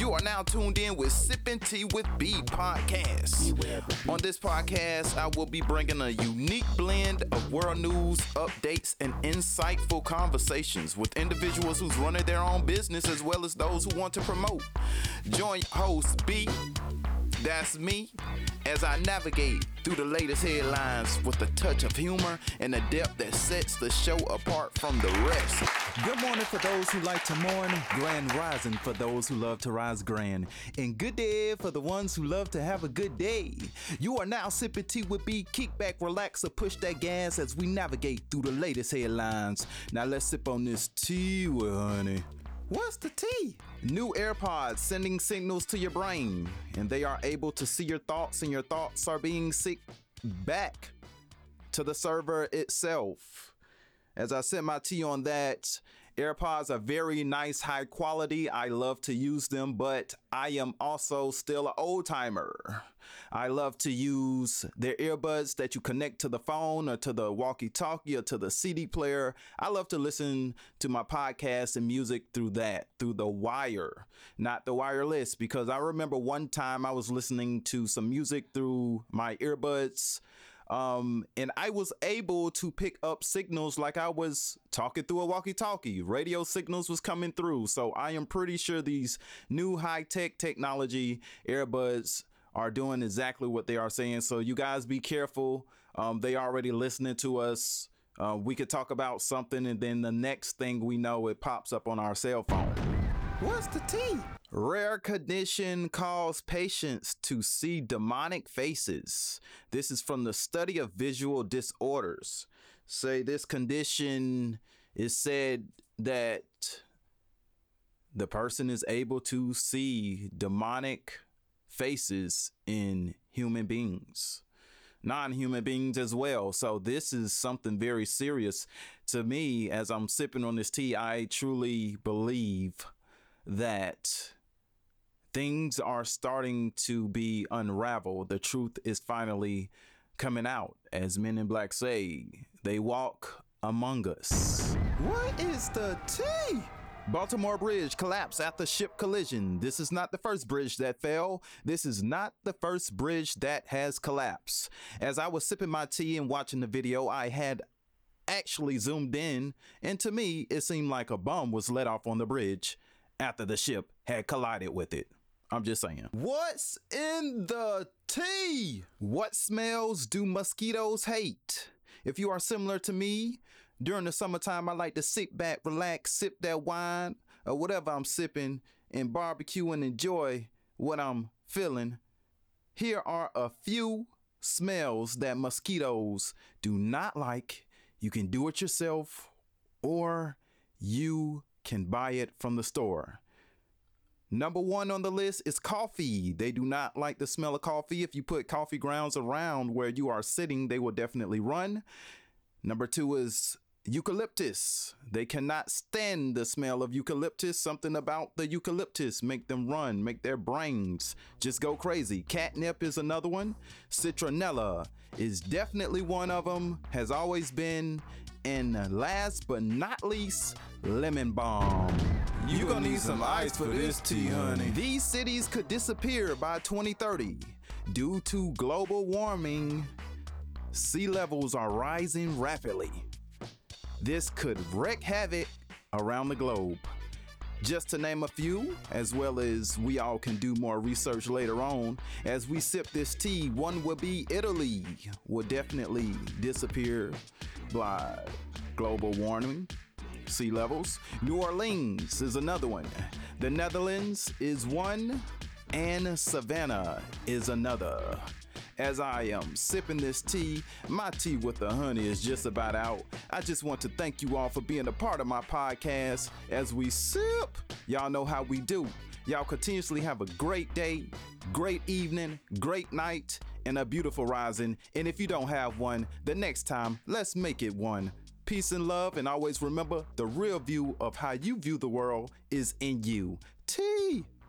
You are now tuned in with Sippin' Tea with B podcast. On this podcast, I will be bringing a unique blend of world news, updates, and insightful conversations with individuals who's running their own business as well as those who want to promote. Join host B, that's me, as I navigate through the latest headlines with a touch of humor and a depth that sets the show apart from the rest. Good morning for those who like to mourn, grand rising for those who love to rise grand, and good day for the ones who love to have a good day. You are now sipping tea with B. Kick back, relax, or push that gas as we navigate through the latest headlines. Now let's sip on this tea, honey. What's the tea? New AirPods sending signals to your brain, and they are able to see your thoughts, and your thoughts are being sent back to the server itself. As I sip my tea on that, AirPods are very nice, high quality. I love to use them, but I am also still an old timer. I love to use their earbuds that you connect to the phone or to the walkie-talkie or to the CD player. I love to listen to my podcast and music through the wire, not the wireless, because I remember one time I was listening to some music through my earbuds. And I was able to pick up signals like I was talking through a walkie-talkie. Radio signals was coming through. So I am pretty sure these new high-tech technology earbuds are doing exactly what they are saying. So you guys be careful. They already listening to us. We could talk about something and then the next thing we know, it pops up on our cell phone. What's the tea? Rare condition calls patients to see demonic faces. This is from the study of visual disorders. Say this condition is said that the person is able to see demonic faces in human beings, non-human beings as well. So this is something very serious to me. As I'm sipping on this tea, I truly believe that things are starting to be unraveled. The truth is finally coming out. As Men in Black say, they walk among us. What is the tea? Baltimore Bridge collapsed after ship collision. This is not the first bridge that fell. This is not the first bridge that has collapsed. As I was sipping my tea and watching the video, I had actually zoomed in, and to me, it seemed like a bomb was let off on the bridge after the ship had collided with it. I'm just saying. What's in the tea? What smells do mosquitoes hate? If you are similar to me, during the summertime, I like to sit back, relax, sip that wine or whatever I'm sipping and barbecue and enjoy what I'm feeling. Here are a few smells that mosquitoes do not like. You can do it yourself or you can buy it from the store. Number one on the list is coffee. They do not like the smell of coffee. If you put coffee grounds around where you are sitting, they will definitely run. Number two is eucalyptus. They cannot stand the smell of eucalyptus. Something about the eucalyptus make them run, make their brains just go crazy. Catnip is another one. Citronella is definitely one of them, has always been. And last but not least, lemon balm. You gonna need some ice for this tea, honey. These cities could disappear by 2030 due to global warming. Sea levels are rising rapidly. This could wreak havoc around the globe. Just to name a few, as well as we all can do more research later on. As we sip this tea, one will be Italy will definitely disappear by global warming, sea levels. New Orleans is another one. The Netherlands is one, and Savannah is another. As I am sipping this tea, my tea with the honey is just about out. I just want to thank you all for being a part of my podcast. As we sip, y'all know how we do. Y'all continuously have a great day, great evening, great night, and a beautiful rising. And if you don't have one, the next time, let's make it one. Peace and love, and always remember, the real view of how you view the world is in you. Tea!